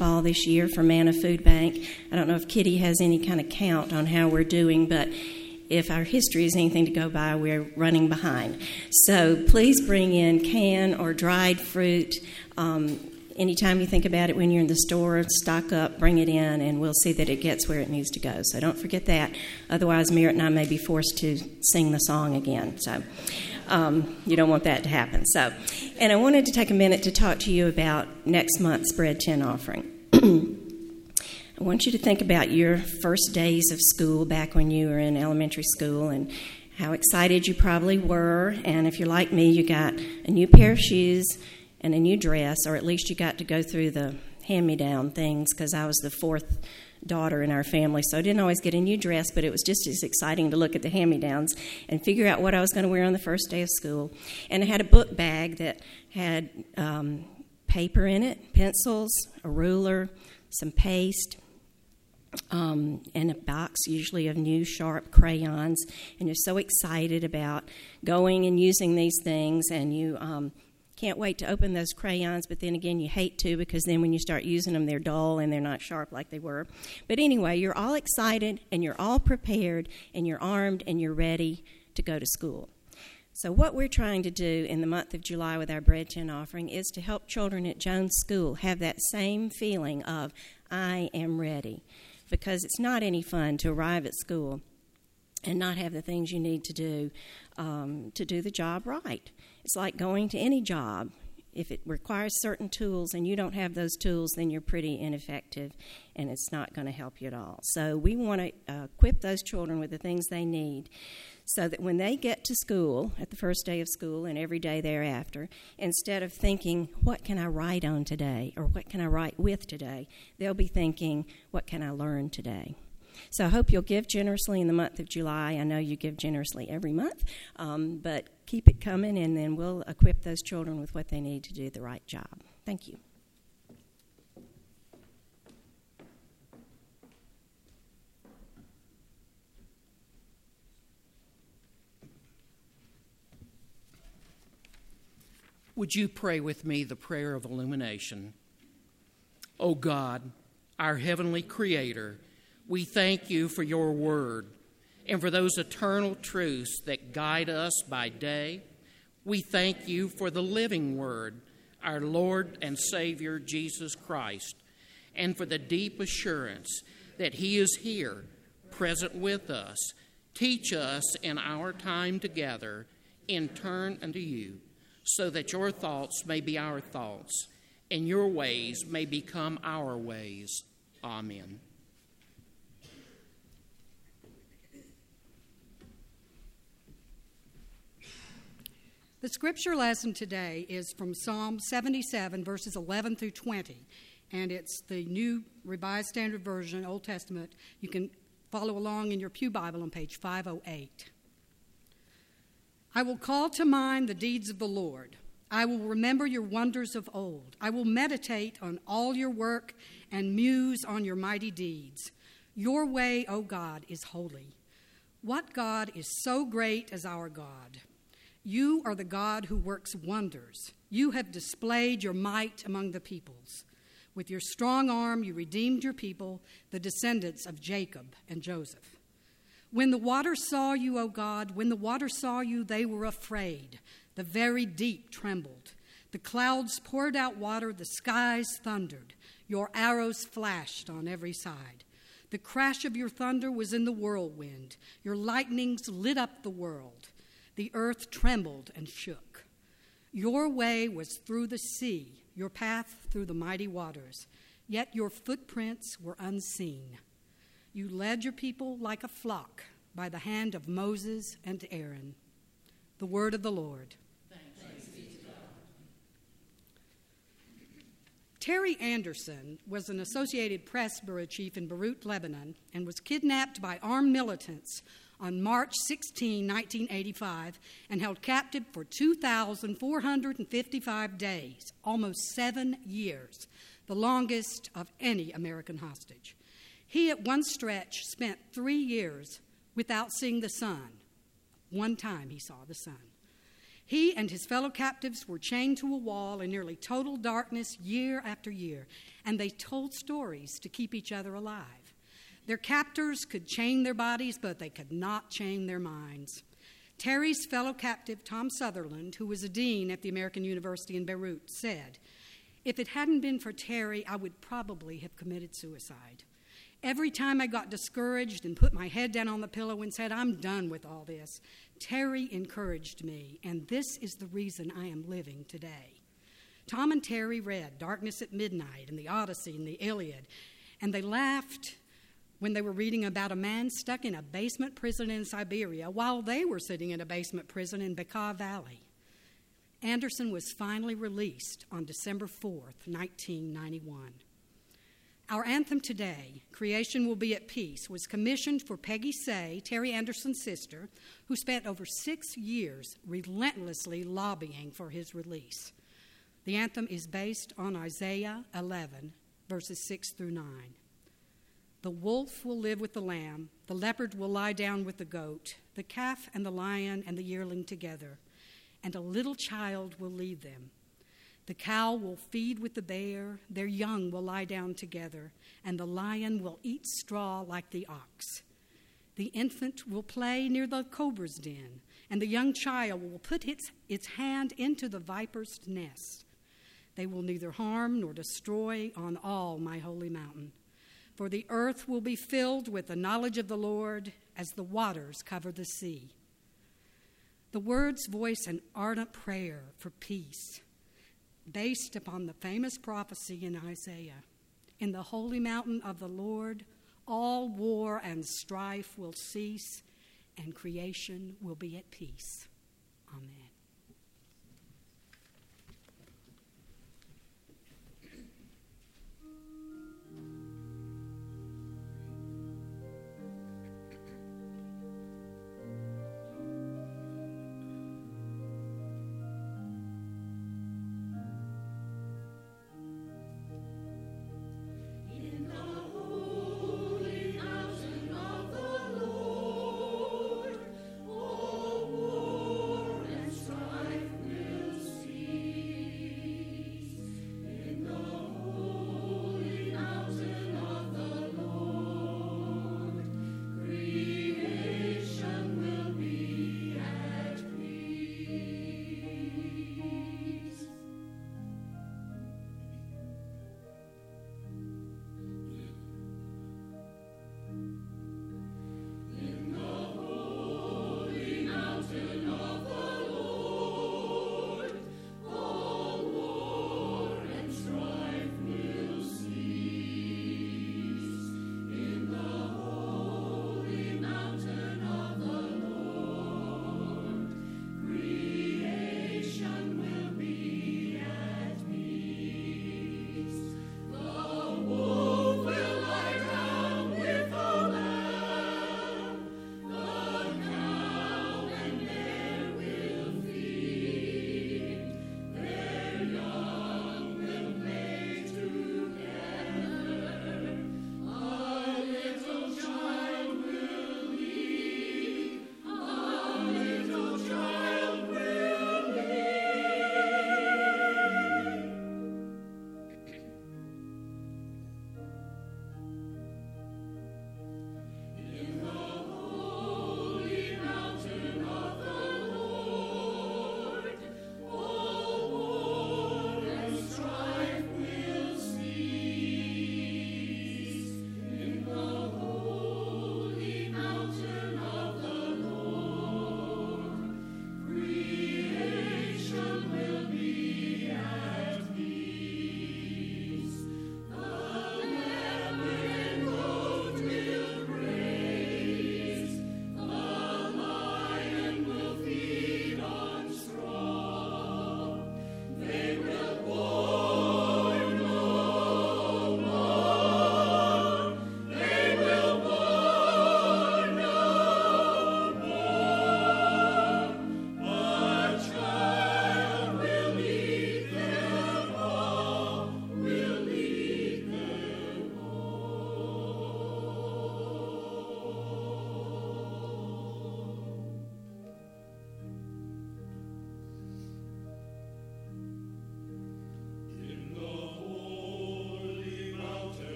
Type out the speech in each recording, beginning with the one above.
fall this year for Manna Food Bank. I don't know if Kitty has any kind of count on how we're doing, but if our history is anything to go by, we're running behind. So please bring in canned or dried fruit. Anytime you think about it when you're in the store, stock up, bring it in, and we'll see that it gets where it needs to go. So don't forget that. Otherwise, Merritt and I may be forced to sing the song again. So you don't want that to happen. And I wanted to take a minute to talk to you about next month's Bread 10 offering. I want you to think about your first days of school back when you were in elementary school and how excited you probably were. And if you're like me, you got a new pair of shoes and a new dress, or at least you got to go through the hand-me-down things, because I was the fourth daughter in our family, so I didn't always get a new dress, but it was just as exciting to look at the hand-me-downs and figure out what I was going to wear on the first day of school. And I had a book bag that had paper in it, pencils, a ruler, some paste, and a box usually of new sharp crayons, and you're so excited about going and using these things, and you can't wait to open those crayons, but then again you hate to, because then when you start using them they're dull and they're not sharp like they were. But anyway, you're all excited and you're all prepared and you're armed and you're ready to go to school. So what we're trying to do in the month of July with our Bread 10 offering is to help children at Jones School have that same feeling of, I am ready. Because it's not any fun to arrive at school and not have the things you need to do the job right. It's like going to any job. If it requires certain tools and you don't have those tools, then you're pretty ineffective and it's not going to help you at all. So we want to equip those children with the things they need so that when they get to school, at the first day of school and every day thereafter, instead of thinking, what can I write on today or what can I write with today, they'll be thinking, what can I learn today? So I hope you'll give generously in the month of July. I know you give generously every month, but keep it coming, and then we'll equip those children with what they need to do the right job. Thank you. Would you pray with me the prayer of illumination? O God, our heavenly Creator, we thank you for your word and for those eternal truths that guide us by day. We thank you for the living word, our Lord and Savior, Jesus Christ, and for the deep assurance that he is here, present with us. Teach us in our time together in turn unto you, so that your thoughts may be our thoughts and your ways may become our ways. Amen. The scripture lesson today is from Psalm 77, verses 11 through 20, and it's the New Revised Standard Version, Old Testament. You can follow along in your pew Bible on page 508. I will call to mind the deeds of the Lord. I will remember your wonders of old. I will meditate on all your work and muse on your mighty deeds. Your way, O God, is holy. What God is so great as our God? You are the God who works wonders. You have displayed your might among the peoples. With your strong arm, you redeemed your people, the descendants of Jacob and Joseph. When the waters saw you, O God, when the waters saw you, they were afraid. The very deep trembled. The clouds poured out water, the skies thundered. Your arrows flashed on every side. The crash of your thunder was in the whirlwind. Your lightnings lit up the world. The earth trembled and shook. Your way was through the sea, your path through the mighty waters, yet your footprints were unseen. You led your people like a flock by the hand of Moses and Aaron. The word of the Lord. Thanks be to God. Terry Anderson was an Associated Press bureau chief in Beirut, Lebanon, and was kidnapped by armed militants on March 16, 1985, and held captive for 2,455 days, almost 7 years, the longest of any American hostage. He, at one stretch, spent 3 years without seeing the sun. One time he saw the sun. He and his fellow captives were chained to a wall in nearly total darkness year after year, and they told stories to keep each other alive. Their captors could chain their bodies, but they could not chain their minds. Terry's fellow captive, Tom Sutherland, who was a dean at the American University in Beirut, said, "If it hadn't been for Terry, I would probably have committed suicide. Every time I got discouraged and put my head down on the pillow and said, 'I'm done with all this,' Terry encouraged me, and this is the reason I am living today." Tom and Terry read Darkness at Midnight and the Odyssey and the Iliad, and they laughed when they were reading about a man stuck in a basement prison in Siberia while they were sitting in a basement prison in Bekaa Valley. Anderson was finally released on December 4th, 1991. Our anthem today, "Creation Will Be at Peace," was commissioned for Peggy Say, Terry Anderson's sister, who spent over 6 years relentlessly lobbying for his release. The anthem is based on Isaiah 11, verses 6 through 9. "The wolf will live with the lamb, the leopard will lie down with the goat, the calf and the lion and the yearling together, and a little child will lead them. The cow will feed with the bear, their young will lie down together, and the lion will eat straw like the ox. The infant will play near the cobra's den, and the young child will put its hand into the viper's nest. They will neither harm nor destroy on all my holy mountain. For the earth will be filled with the knowledge of the Lord as the waters cover the sea." The words voice an ardent prayer for peace, based upon the famous prophecy in Isaiah. "In the holy mountain of the Lord, all war and strife will cease, and creation will be at peace." Amen.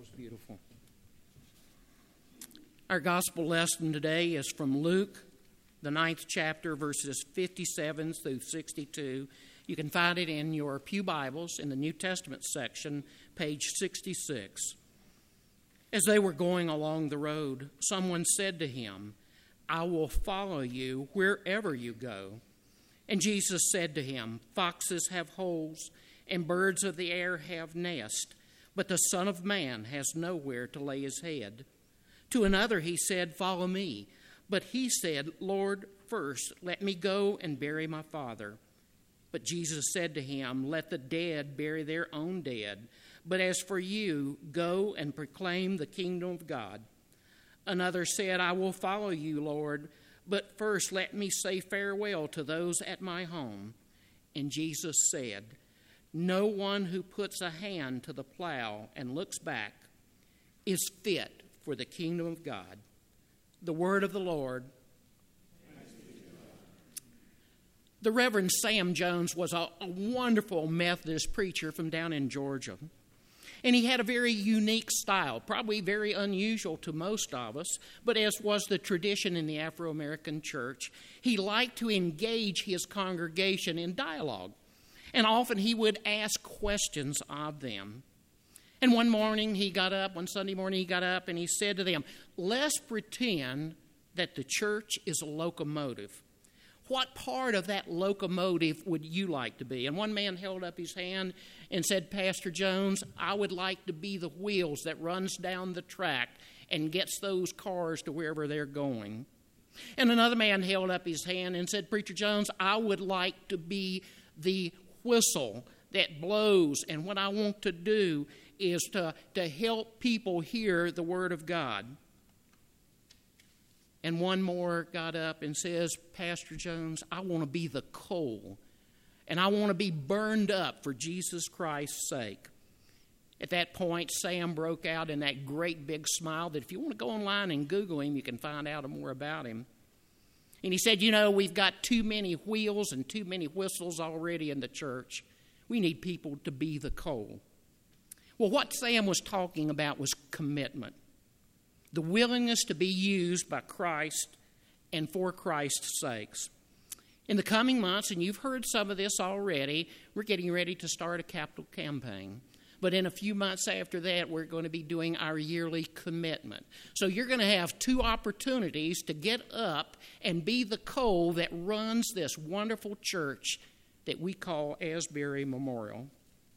was beautiful. Our gospel lesson today is from Luke, the 9th chapter, verses 57 through 62. You can find it in your pew Bibles in the New Testament section, page 66. As they were going along the road, someone said to him, "I will follow you wherever you go." And Jesus said to him, "Foxes have holes, and birds of the air have nests, but the Son of Man has nowhere to lay his head." To another he said, "Follow me." But he said, "Lord, first let me go and bury my father." But Jesus said to him, "Let the dead bury their own dead. But as for you, go and proclaim the kingdom of God." Another said, "I will follow you, Lord, but first let me say farewell to those at my home." And Jesus said, "No one who puts a hand to the plow and looks back is fit for the kingdom of God." The word of the Lord. The Reverend Sam Jones was a wonderful Methodist preacher from down in Georgia. And he had a very unique style, probably very unusual to most of us, but as was the tradition in the Afro-American church, he liked to engage his congregation in dialogue. And often he would ask questions of them. And one Sunday morning he got up and he said to them, "Let's pretend that the church is a locomotive. What part of that locomotive would you like to be?" And one man held up his hand and said, "Pastor Jones, I would like to be the wheels that runs down the track and gets those cars to wherever they're going." And another man held up his hand and said, "Preacher Jones, I would like to be the whistle that blows, and what I want to do is to help people hear the Word of God." And one more got up and says, "Pastor Jones, I want to be the coal, and I want to be burned up for Jesus Christ's sake." At that point, Sam broke out in that great big smile that if you want to go online and Google him, you can find out more about him. And he said, "We've got too many wheels and too many whistles already in the church. We need people to be the coal." Well, what Sam was talking about was commitment. The willingness to be used by Christ and for Christ's sakes. In the coming months, and you've heard some of this already, we're getting ready to start a capital campaign. But in a few months after that, we're going to be doing our yearly commitment. So you're going to have two opportunities to get up and be the coal that runs this wonderful church that we call Asbury Memorial.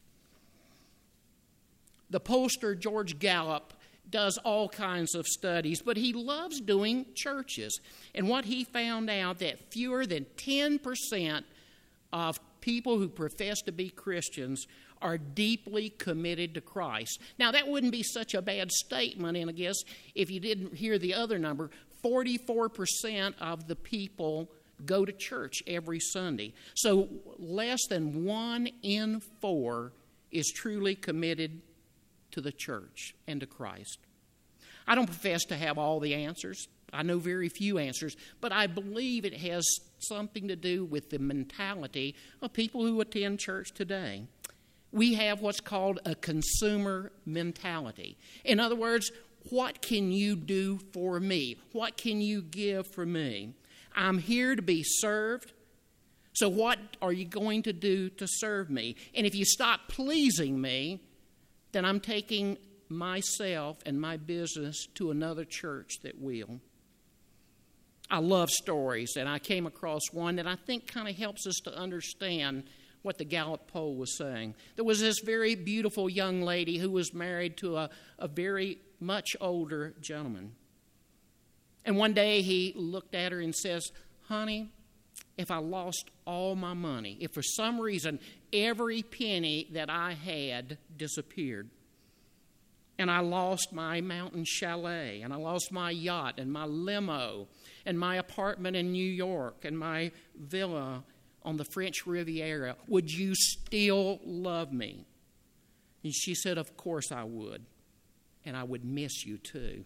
The pollster George Gallup does all kinds of studies, but he loves doing churches. And what he found out that fewer than 10% of people who profess to be Christians are deeply committed to Christ. Now, that wouldn't be such a bad statement, and I guess if you didn't hear the other number, 44% of the people go to church every Sunday. So less than 1 in 4 is truly committed to the church and to Christ. I don't profess to have all the answers. I know very few answers, but I believe it has something to do with the mentality of people who attend church today. We have what's called a consumer mentality. In other words, what can you do for me? What can you give for me? I'm here to be served. So what are you going to do to serve me? And if you stop pleasing me, then I'm taking myself and my business to another church that will. I love stories, and I came across one that I think kind of helps us to understand what the Gallup poll was saying. There was this very beautiful young lady who was married to a very much older gentleman. And one day he looked at her and says, "Honey, if I lost all my money, if for some reason every penny that I had disappeared, and I lost my mountain chalet, and I lost my yacht, and my limo, and my apartment in New York, and my villa on the French Riviera, would you still love me?" And she said, "Of course I would, and I would miss you too."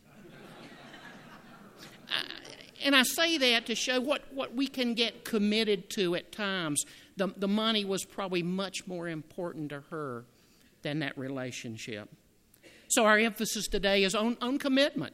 And I say that to show what we can get committed to at times. The money was probably much more important to her than that relationship. So our emphasis today is on commitment.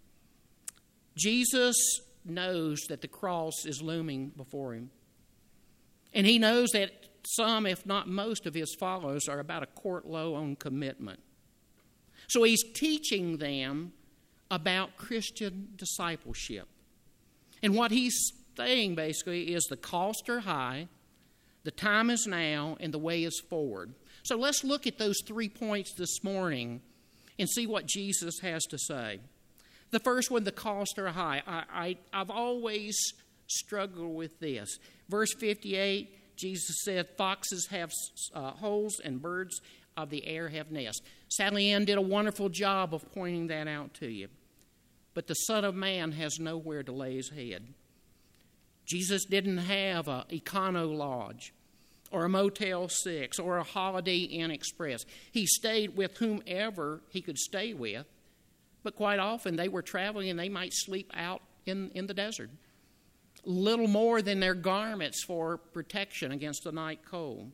Jesus knows that the cross is looming before him. And he knows that some, if not most, of his followers are about a court low on commitment. So he's teaching them about Christian discipleship. And what he's saying basically is the costs are high, the time is now, and the way is forward. So let's look at those 3 points this morning and see what Jesus has to say. The first one, the costs are high. I've always struggled with this. Verse 58, Jesus said, foxes have holes and birds of the air have nests. Sally Ann did a wonderful job of pointing that out to you. But the Son of Man has nowhere to lay his head. Jesus didn't have an Econo Lodge or a Motel 6 or a Holiday Inn Express. He stayed with whomever he could stay with, but quite often they were traveling and they might sleep out in the desert. Little more than their garments for protection against the night cold.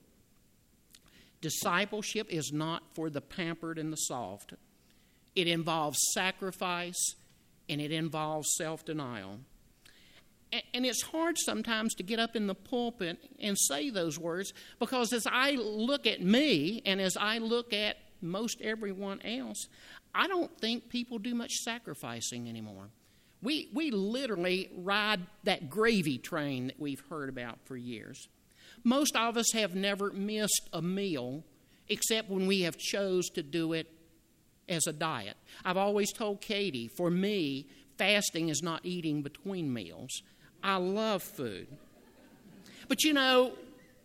Discipleship is not for the pampered and the soft. It involves sacrifice and it involves self-denial. And it's hard sometimes to get up in the pulpit and say those words because as I look at me and as I look at most everyone else, I don't think people do much sacrificing anymore. We literally ride that gravy train that we've heard about for years. Most of us have never missed a meal except when we have chose to do it as a diet. I've always told Katie, for me, fasting is not eating between meals. I love food. But you know,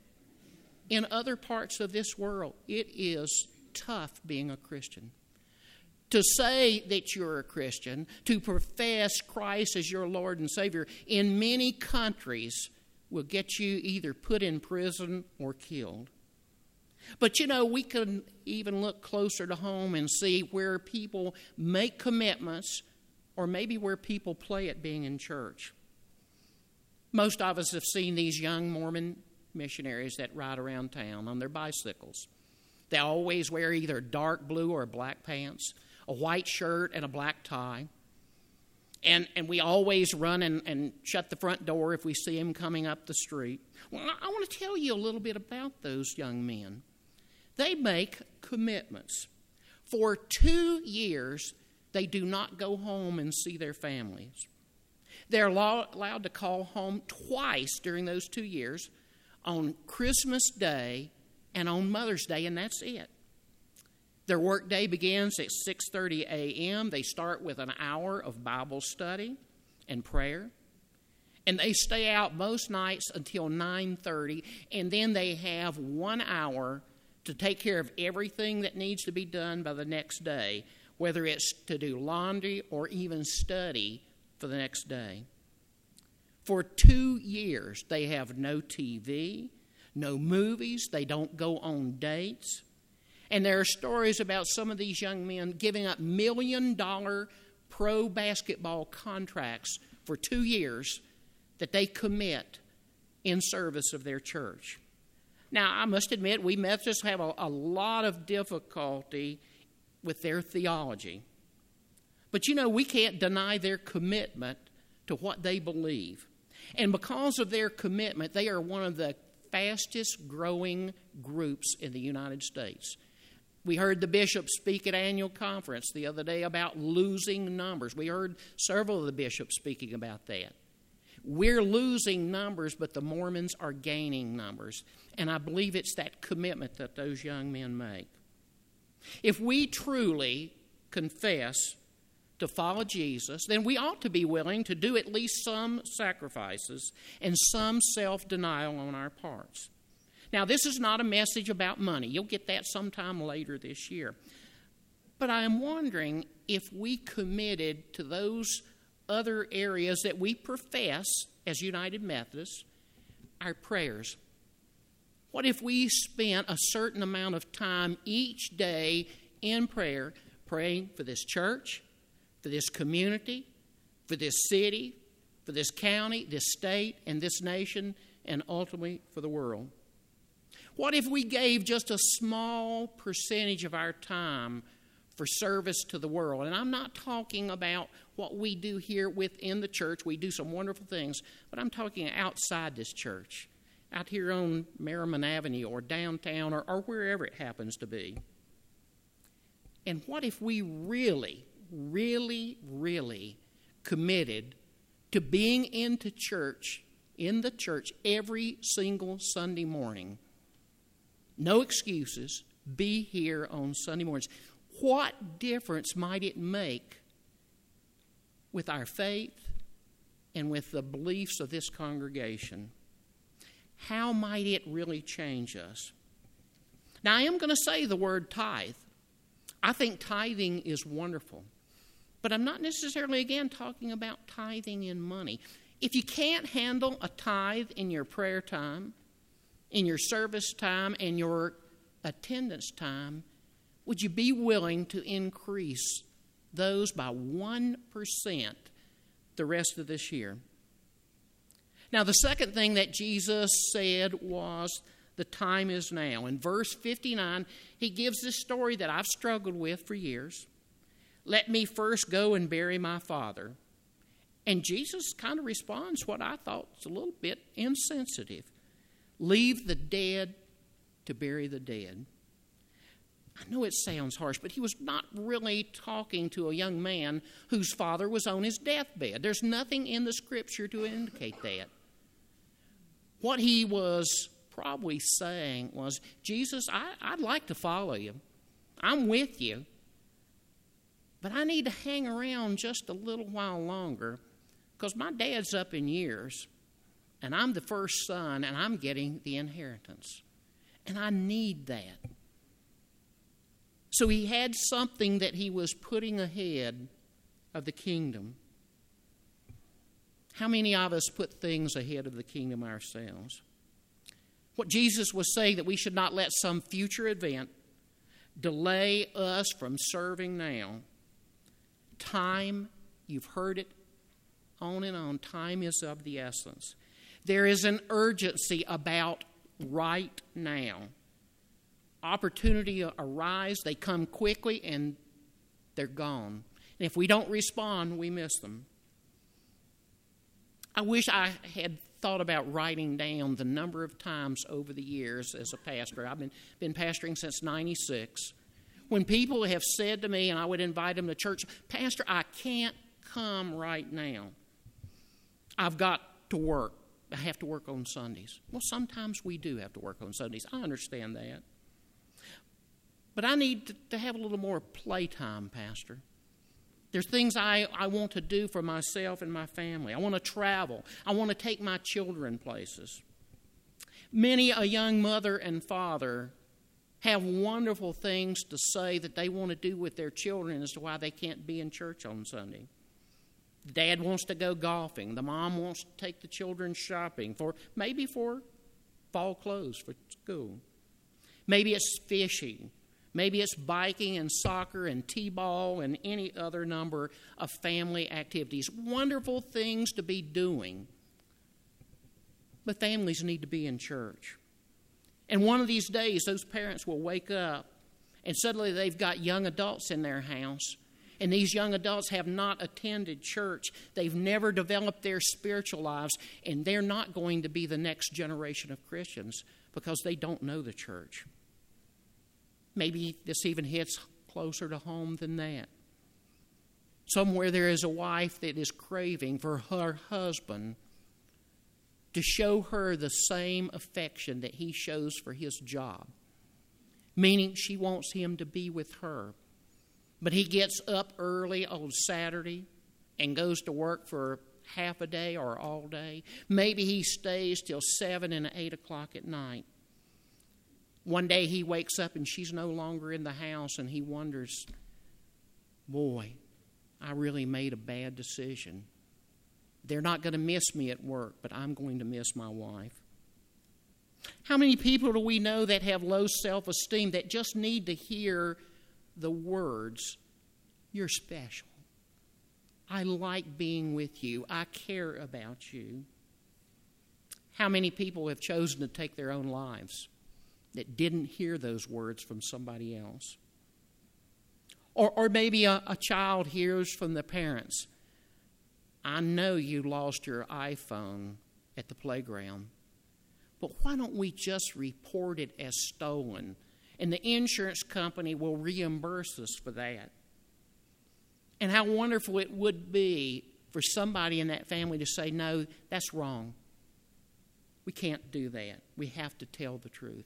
in other parts of this world, it is tough being a Christian. To say that you're a Christian, to profess Christ as your Lord and Savior, in many countries will get you either put in prison or killed. But you know, we can even look closer to home and see where people make commitments or maybe where people play at being in church. Most of us have seen these young Mormon missionaries that ride around town on their bicycles. They always wear either dark blue or black pants, a white shirt and a black tie. And we always run and shut the front door if we see them coming up the street. Well, I want to tell you a little bit about those young men. They make commitments. For 2 years, they do not go home and see their families. They're allowed to call home twice during those 2 years, on Christmas Day and on Mother's Day, and that's it. Their work day begins at 6:30 a.m. They start with an hour of Bible study and prayer. And they stay out most nights until 9:30, and then they have 1 hour to take care of everything that needs to be done by the next day, whether it's to do laundry or even study for the next day. For 2 years, they have no TV, no movies, they don't go on dates. And there are stories about some of these young men giving up $1 million pro basketball contracts for 2 years that they commit in service of their church. Now, I must admit, we Methodists have a lot of difficulty with their theology. But you know, we can't deny their commitment to what they believe. And because of their commitment, they are one of the fastest growing groups in the United States. We heard the bishop speak at annual conference the other day about losing numbers. We heard several of the bishops speaking about that. We're losing numbers, but the Mormons are gaining numbers. And I believe it's that commitment that those young men make. If we truly confess to follow Jesus, then we ought to be willing to do at least some sacrifices and some self-denial on our parts. Now, this is not a message about money. You'll get that sometime later this year. But I am wondering if we committed to those other areas that we profess as United Methodists, our prayers. What if we spent a certain amount of time each day in prayer, praying for this church, for this community, for this city, for this county, this state, and this nation, and ultimately for the world? What if we gave just a small percentage of our time for service to the world. And I'm not talking about what we do here within the church. We do some wonderful things, but I'm talking outside this church, out here on Merriman Avenue or downtown or wherever it happens to be. And what if we really, really, really committed to being in the church every single Sunday morning? No excuses. Be here on Sunday mornings. What difference might it make with our faith and with the beliefs of this congregation? How might it really change us? Now, I am going to say the word tithe. I think tithing is wonderful. But I'm not necessarily, again, talking about tithing in money. If you can't handle a tithe in your prayer time, in your service time, and your attendance time, would you be willing to increase those by 1% the rest of this year? Now, the second thing that Jesus said was, the time is now. In verse 59, he gives this story that I've struggled with for years. Let me first go and bury my father. And Jesus kind of responds what I thought was a little bit insensitive. Leave the dead to bury the dead. I know it sounds harsh, but he was not really talking to a young man whose father was on his deathbed. There's nothing in the Scripture to indicate that. What he was probably saying was, Jesus, I'd like to follow you. I'm with you. But I need to hang around just a little while longer because my dad's up in years, and I'm the first son, and I'm getting the inheritance. And I need that. So he had something that he was putting ahead of the kingdom. How many of us put things ahead of the kingdom ourselves? What Jesus was saying, that we should not let some future event delay us from serving now. Time, you've heard it on and on, time is of the essence. There is an urgency about right now. Opportunity arise, they come quickly, and they're gone. And if we don't respond, we miss them. I wish I had thought about writing down the number of times over the years as a pastor. I've been pastoring since 96. When people have said to me, and I would invite them to church, Pastor, I can't come right now. I've got to work. I have to work on Sundays. Well, sometimes we do have to work on Sundays. I understand that. But I need to have a little more playtime, Pastor. There's things I want to do for myself and my family. I want to travel. I want to take my children places. Many a young mother and father have wonderful things to say that they want to do with their children as to why they can't be in church on Sunday. Dad wants to go golfing. The mom wants to take the children shopping maybe for fall clothes for school. Maybe it's fishing. Maybe it's biking and soccer and t-ball and any other number of family activities. Wonderful things to be doing. But families need to be in church. And one of these days, those parents will wake up and suddenly they've got young adults in their house. And these young adults have not attended church. They've never developed their spiritual lives. And they're not going to be the next generation of Christians because they don't know the church. Maybe this even hits closer to home than that. Somewhere there is a wife that is craving for her husband to show her the same affection that he shows for his job. Meaning she wants him to be with her. But he gets up early on Saturday and goes to work for half a day or all day. Maybe he stays till 7 and 8 o'clock at night. One day he wakes up and she's no longer in the house and he wonders, boy, I really made a bad decision. They're not going to miss me at work, but I'm going to miss my wife. How many people do we know that have low self-esteem that just need to hear the words, you're special. I like being with you. I care about you. How many people have chosen to take their own lives that didn't hear those words from somebody else? Or maybe a child hears from the parents, I know you lost your iPhone at the playground, but why don't we just report it as stolen, and the insurance company will reimburse us for that? And how wonderful it would be for somebody in that family to say, no, that's wrong. We can't do that. We have to tell the truth.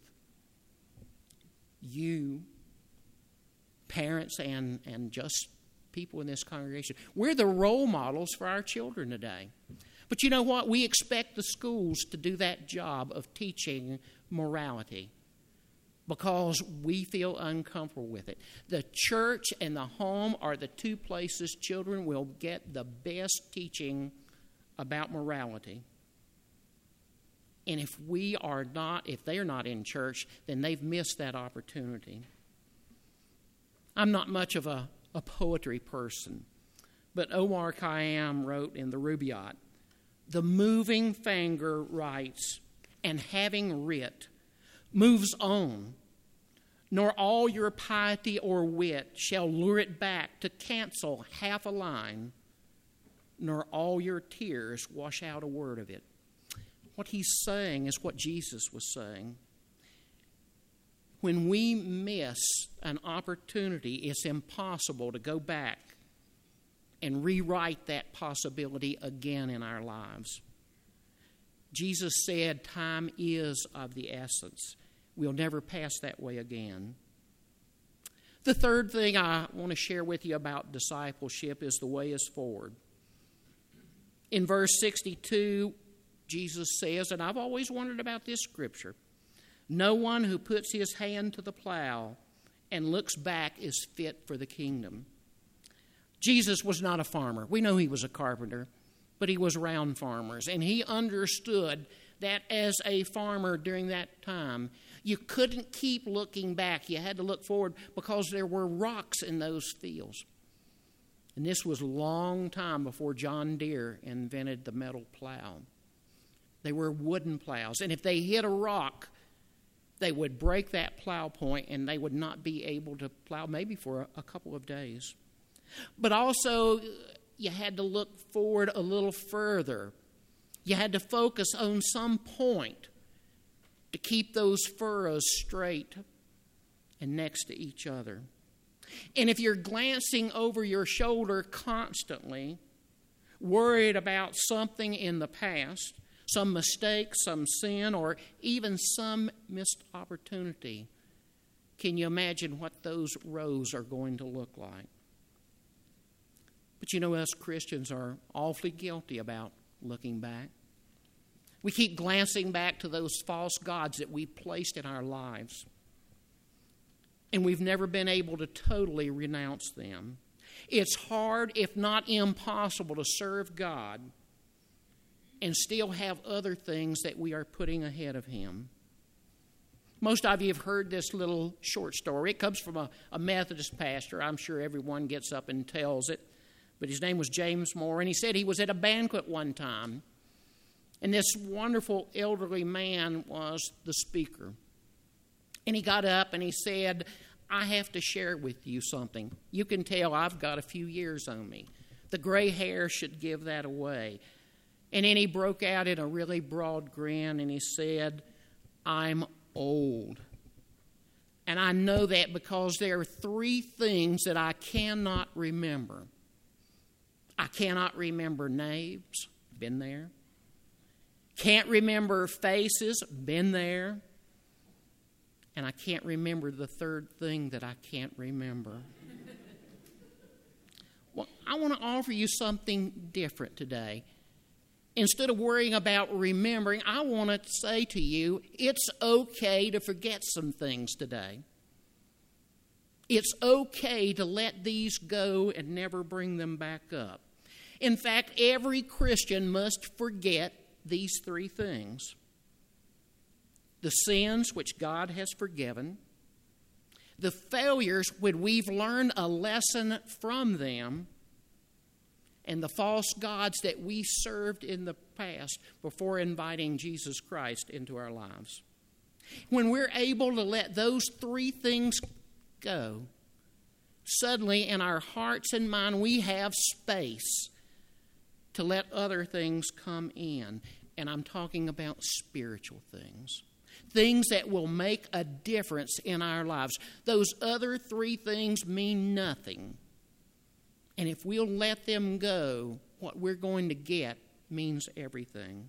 You, parents and just people in this congregation, we're the role models for our children today. But you know what? We expect the schools to do that job of teaching morality because we feel uncomfortable with it. The church and the home are the two places children will get the best teaching about morality. And if they're not in church, then they've missed that opportunity. I'm not much of a poetry person, but Omar Khayyam wrote in the Rubaiyat, the moving finger writes, and having writ, moves on, nor all your piety or wit shall lure it back to cancel half a line, nor all your tears wash out a word of it. What he's saying is what Jesus was saying. When we miss an opportunity, it's impossible to go back and rewrite that possibility again in our lives. Jesus said time is of the essence. We'll never pass that way again. The third thing I want to share with you about discipleship is the way is forward. In verse 62, Jesus says, and I've always wondered about this scripture, no one who puts his hand to the plow and looks back is fit for the kingdom. Jesus was not a farmer. We know he was a carpenter, but he was around farmers. And he understood that as a farmer during that time, you couldn't keep looking back. You had to look forward because there were rocks in those fields. And this was a long time before John Deere invented the metal plow. They were wooden plows. And if they hit a rock, they would break that plow point and they would not be able to plow maybe for a couple of days. But also, you had to look forward a little further. You had to focus on some point to keep those furrows straight and next to each other. And if you're glancing over your shoulder constantly, worried about something in the past, some mistake, some sin, or even some missed opportunity, can you imagine what those rows are going to look like? But you know, us Christians are awfully guilty about looking back. We keep glancing back to those false gods that we placed in our lives. And we've never been able to totally renounce them. It's hard, if not impossible, to serve God and still have other things that we are putting ahead of Him. Most of you have heard this little short story. It comes from a Methodist pastor. I'm sure everyone gets up and tells it. But his name was James Moore, and he said he was at a banquet one time. And this wonderful elderly man was the speaker. And he got up and he said, I have to share with you something. You can tell I've got a few years on me. The gray hair should give that away. And then he broke out in a really broad grin and he said, I'm old. And I know that because there are three things that I cannot remember. I cannot remember names, been there. Can't remember faces, been there. And I can't remember the third thing that I can't remember. Well, I want to offer you something different today. Instead of worrying about remembering, I want to say to you, it's okay to forget some things today. It's okay to let these go and never bring them back up. In fact, every Christian must forget these three things. The sins which God has forgiven, the failures when we've learned a lesson from them, and the false gods that we served in the past before inviting Jesus Christ into our lives. When we're able to let those three things go, suddenly in our hearts and mind we have space to let other things come in. And I'm talking about spiritual things. Things that will make a difference in our lives. Those other three things mean nothing. And if we'll let them go, what we're going to get means everything.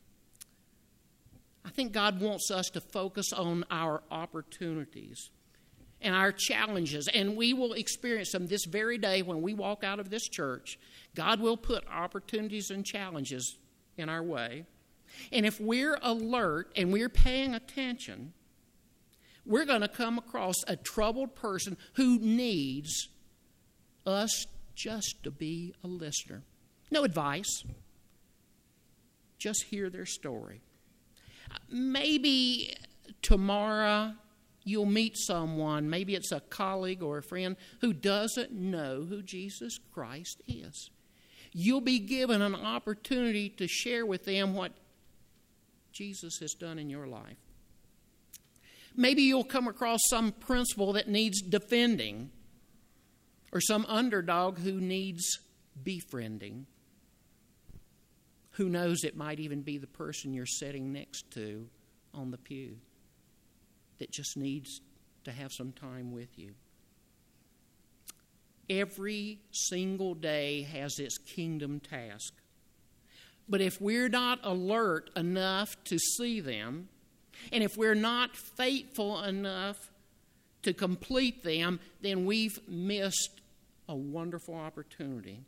I think God wants us to focus on our opportunities and our challenges, and we will experience them this very day when we walk out of this church. God will put opportunities and challenges in our way. And if we're alert and we're paying attention, we're going to come across a troubled person who needs us just to be a listener. No advice. Just hear their story. Maybe tomorrow you'll meet someone, maybe it's a colleague or a friend, who doesn't know who Jesus Christ is. You'll be given an opportunity to share with them what Jesus has done in your life. Maybe you'll come across some principal that needs defending, or some underdog who needs befriending. Who knows, it might even be the person you're sitting next to on the pew that just needs to have some time with you. Every single day has its kingdom task. But if we're not alert enough to see them, and if we're not faithful enough to complete them, then we've missed a wonderful opportunity.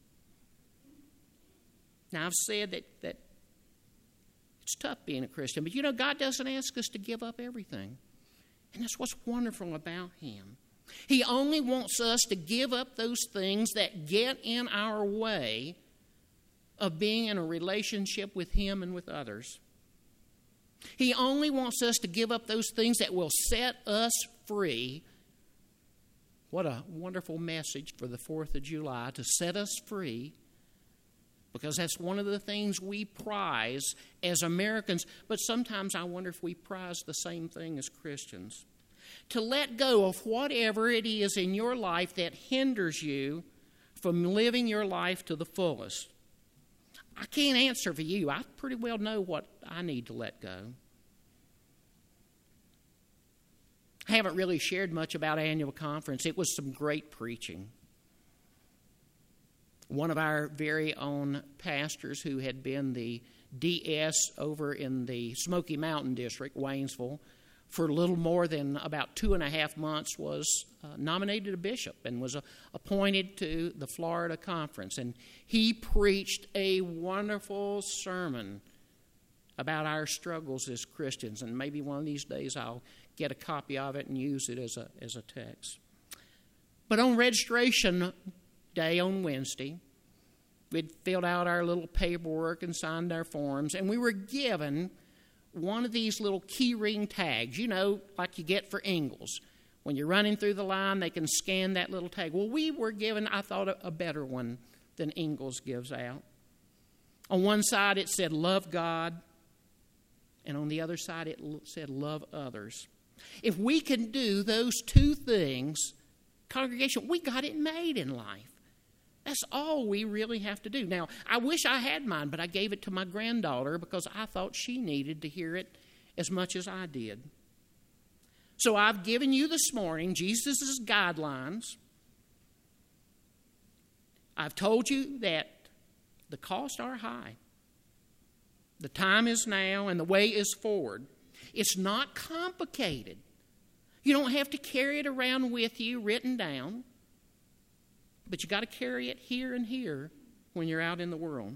Now, I've said that it's tough being a Christian, but you know, God doesn't ask us to give up everything. And that's what's wonderful about Him. He only wants us to give up those things that get in our way of being in a relationship with Him and with others. He only wants us to give up those things that will set us free. What a wonderful message for the 4th of July, to set us free, because that's one of the things we prize as Americans. But sometimes I wonder if we prize the same thing as Christians. To let go of whatever it is in your life that hinders you from living your life to the fullest. I can't answer for you. I pretty well know what I need to let go. I haven't really shared much about annual conference. It was some great preaching. One of our very own pastors, who had been the DS over in the Smoky Mountain District, Waynesville, for a little more than about 2.5 months, was nominated a bishop and was appointed to the Florida Conference. And he preached a wonderful sermon about our struggles as Christians. And maybe one of these days I'll get a copy of it and use it as a text. But on registration day on Wednesday, we'd filled out our little paperwork and signed our forms, and we were given one of these little key ring tags, you know, like you get for Ingalls. When you're running through the line, they can scan that little tag. Well, we were given, I thought, a better one than Ingalls gives out. On one side it said, love God, and on the other side it said, love others. If we can do those two things, congregation, we got it made in life. That's all we really have to do. Now, I wish I had mine, but I gave it to my granddaughter because I thought she needed to hear it as much as I did. So I've given you this morning Jesus' guidelines. I've told you that the costs are high. The time is now and the way is forward. It's not complicated. You don't have to carry it around with you written down. But you got to carry it here and here when you're out in the world.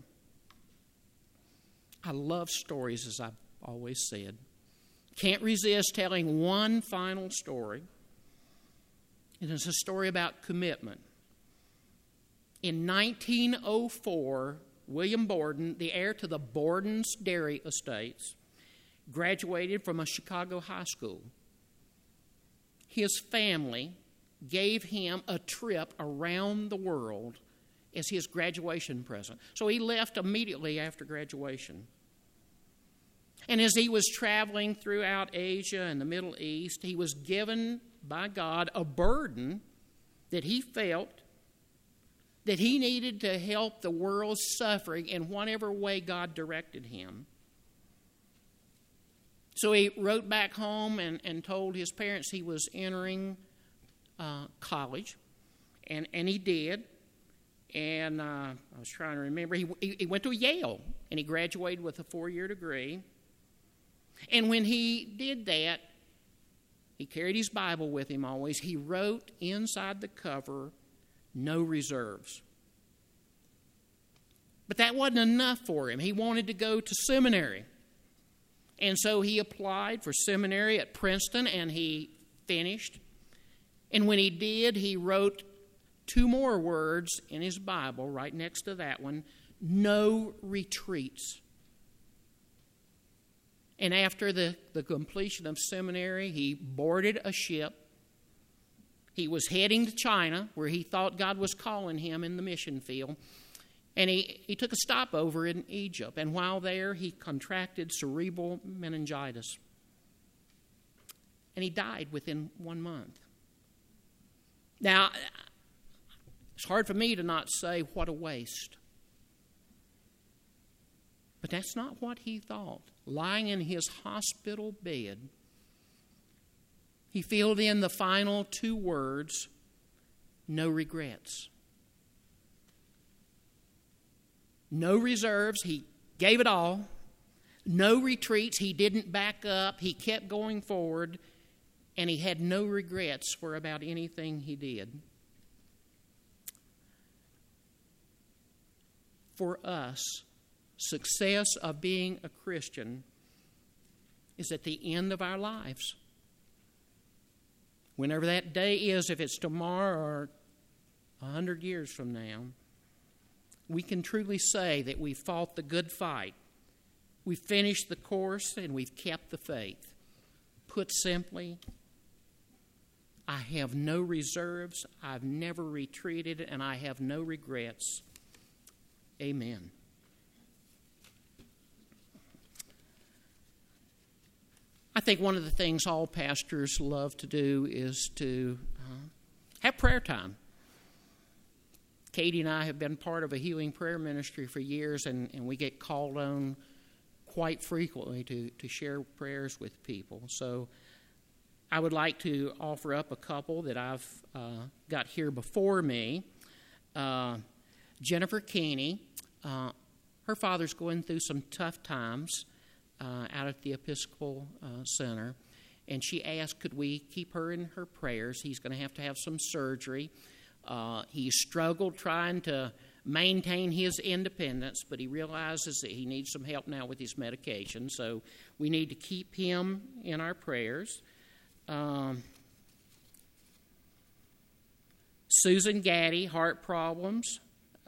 I love stories, as I've always said. Can't resist telling one final story. And it's a story about commitment. In 1904, William Borden, the heir to the Borden's Dairy Estates, graduated from a Chicago high school. His family gave him a trip around the world as his graduation present. So he left immediately after graduation. And as he was traveling throughout Asia and the Middle East, he was given by God a burden that he felt that he needed to help the world suffering in whatever way God directed him. So he wrote back home and told his parents he was entering college, and he did. And I was trying to remember, he went to Yale, and he graduated with a 4-year degree. And when he did that, he carried his Bible with him always. He wrote inside the cover, "No reserves." But that wasn't enough for him. He wanted to go to seminary. And so he applied for seminary at Princeton, and he finished. And when he did, he wrote 2 more words in his Bible right next to that one: "No retreats." And after the completion of seminary, he boarded a ship. He was heading to China, where he thought God was calling him in the mission field. And he took a stopover in Egypt. And while there, he contracted cerebral meningitis. And he died within 1 month. Now, it's hard for me to not say, what a waste. But that's not what he thought. Lying in his hospital bed, he filled in the final 2 words, "No regrets." No reserves, he gave it all. No retreats, he didn't back up, he kept going forward, and he had no regrets for about anything he did. For us, success of being a Christian is at the end of our lives. Whenever that day is, if it's tomorrow or 100 years from now, we can truly say that we fought the good fight. We finished the course and we've kept the faith. Put simply, I have no reserves, I've never retreated, and I have no regrets. Amen. I think one of the things all pastors love to do is to have prayer time. Katie and I have been part of a healing prayer ministry for years, and we get called on quite frequently to share prayers with people. So I would like to offer up a couple that I've got here before me. Jennifer Keeney, her father's going through some tough times out at the Episcopal Center, and she asked, could we keep her in her prayers? He's going to have some surgery. He struggled trying to maintain his independence, but he realizes that he needs some help now with his medication, so we need to keep him in our prayers. Susan Gaddy, heart problems.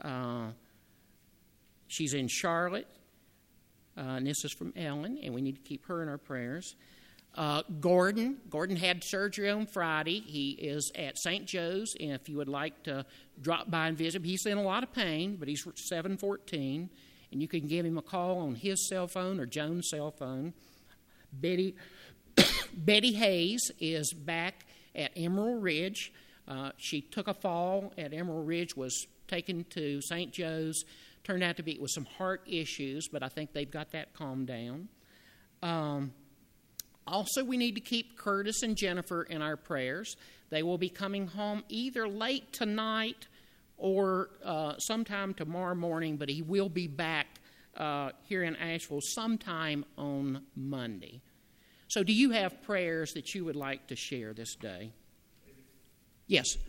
She's in Charlotte, and this is from Ellen, and we need to keep her in our prayers. Gordon had surgery on Friday. He is at St. Joe's, and if you would like to drop by and visit him, he's in a lot of pain, but he's 714, and you can give him a call on his cell phone or Joan's cell phone. Betty Hayes is back at Emerald Ridge. She took a fall at Emerald Ridge, was taken to St. Joe's. Turned out to be with some heart issues, but I think they've got that calmed down. Also, we need to keep Curtis and Jennifer in our prayers. They will be coming home either late tonight or sometime tomorrow morning, but he will be back here in Asheville sometime on Monday. So do you have prayers that you would like to share this day? Yes.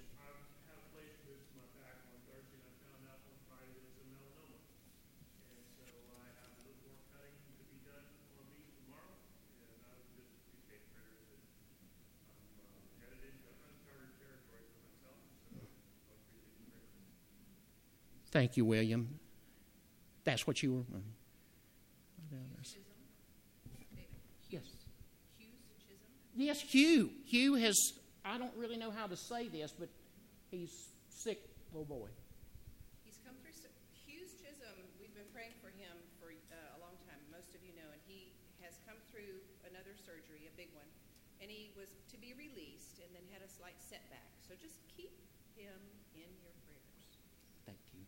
Thank you, William. That's what you were... Yes. Yes, Hugh. Hugh has... I don't really know how to say this, but he's sick, little boy. He's come through... Hugh's Chisholm, we've been praying for him for a long time, most of you know, and he has come through another surgery, a big one, and he was to be released and then had a slight setback. So just keep him in your prayers. Thank you.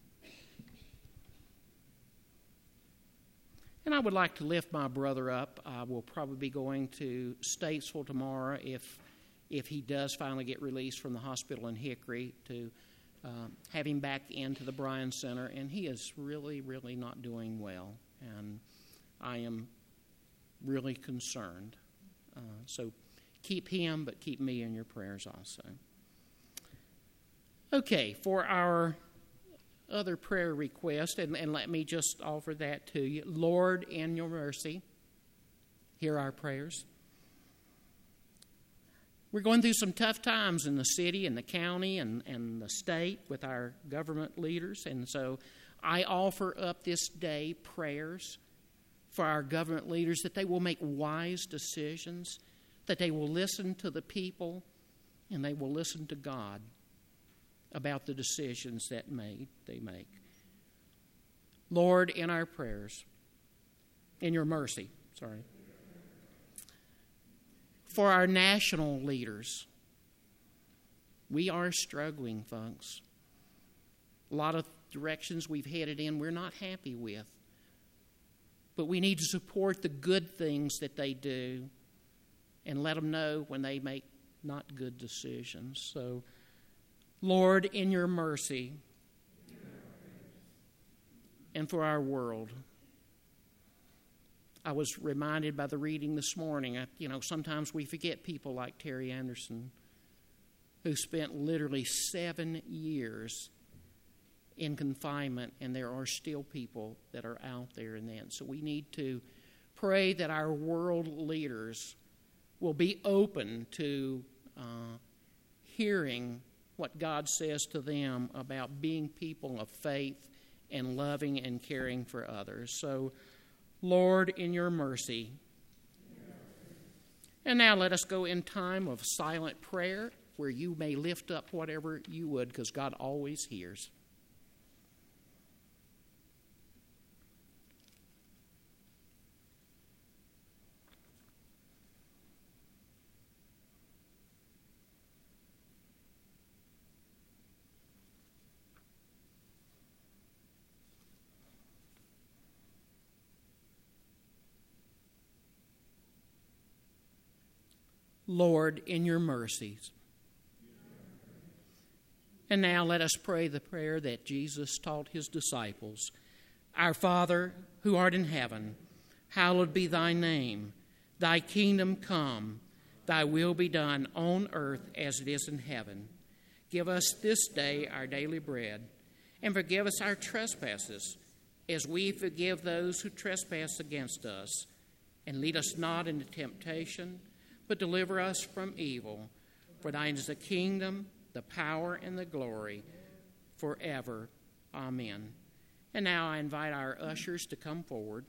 And I would like to lift my brother up. I will probably be going to Statesville tomorrow if he does finally get released from the hospital in Hickory, to have him back into the Bryan Center. And he is really, really not doing well. And I am really concerned. So keep him, but keep me in your prayers also. Okay, for our other prayer request, and let me just offer that to you. Lord, in your mercy, hear our prayers. We're going through some tough times in the city and the county and the state with our government leaders, and so I offer up this day prayers for our government leaders, that they will make wise decisions, that they will listen to the people, and they will listen to God about the decisions that they make. Lord, in our prayers, in your mercy, for our national leaders, we are struggling, folks. A lot of directions we've headed in we're not happy with. But we need to support the good things that they do and let them know when they make not good decisions. So, Lord, in your mercy, and for our world. I was reminded by the reading this morning, sometimes we forget people like Terry Anderson, who spent literally 7 years in confinement, and there are still people that are out there in that. So we need to pray that our world leaders will be open to hearing what God says to them about being people of faith and loving and caring for others. So, Lord, in your mercy. And now let us go in time of silent prayer, where you may lift up whatever you would, because God always hears. Lord, in your mercies. And now let us pray the prayer that Jesus taught his disciples. Our Father, who art in heaven, hallowed be thy name. Thy kingdom come, thy will be done on earth as it is in heaven. Give us this day our daily bread, and forgive us our trespasses, as we forgive those who trespass against us. And lead us not into temptation, but deliver us from evil. For thine is the kingdom, the power, and the glory, forever. Amen. And now I invite our ushers to come forward.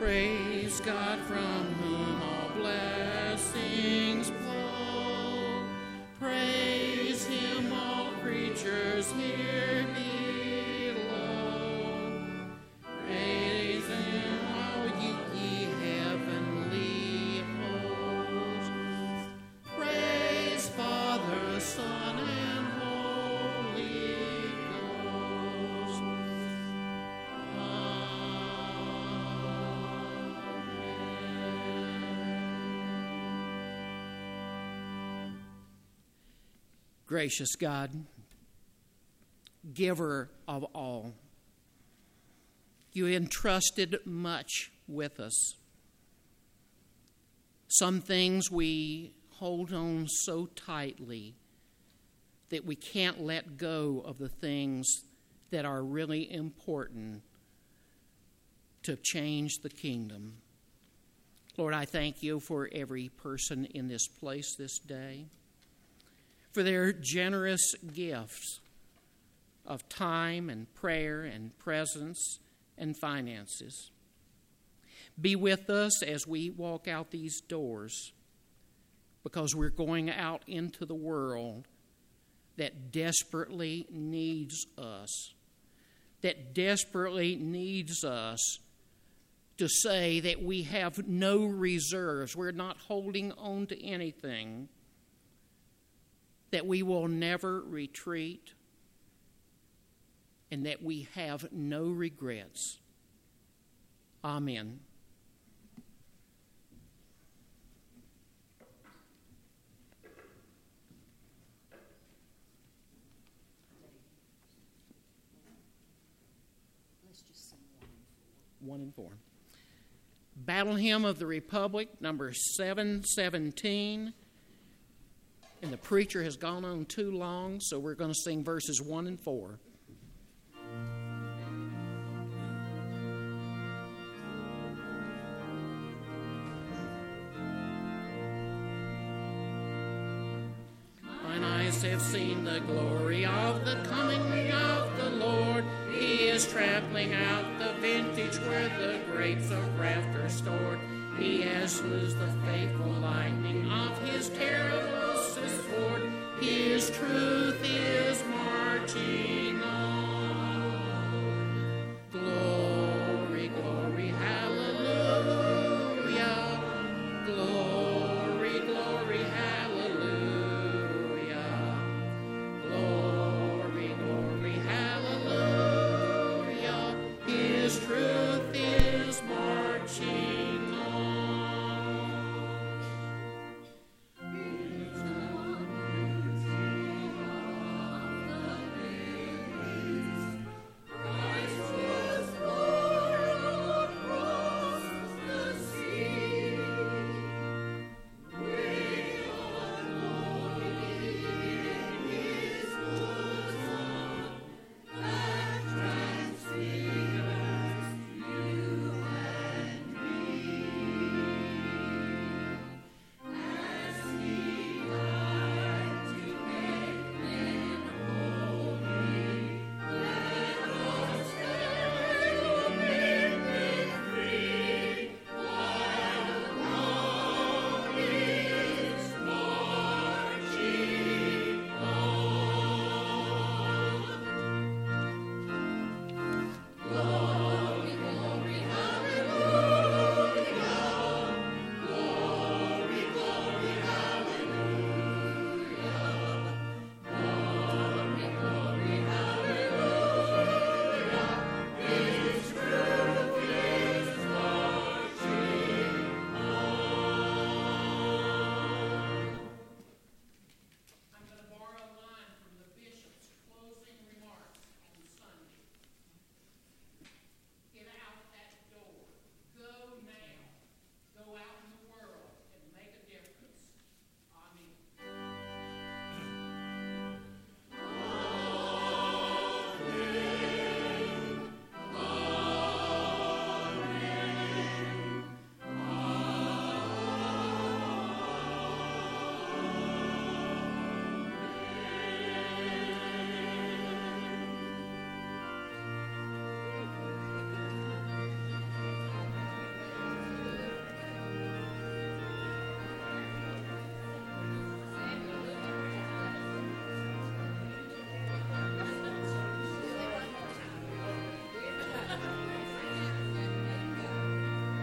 Praise God from whom all blessings flow. Praise him, all creatures here below. Praise him, all ye heavenly hosts. Praise Father, Son, and Holy Ghost. Gracious God, giver of all, you entrusted much with us. Some things we hold on so tightly that we can't let go of the things that are really important to change the kingdom. Lord, I thank you for every person in this place this day, for their generous gifts of time and prayer and presence and finances. Be with us as we walk out these doors, because we're going out into the world that desperately needs us, to say that we have no reserves, we're not holding on to anything, that we will never retreat, and that we have no regrets. Amen. Let's just sing 1 and 4. Battle Hymn of the Republic, number 717. And the preacher has gone on too long, so we're going to sing verses 1 and 4. Mine eyes have seen the glory of the coming of the Lord. He is trampling out the vintage where the grapes of wrath are stored. He has loosed the faithful lightning of his terrible sword. His truth is marching on.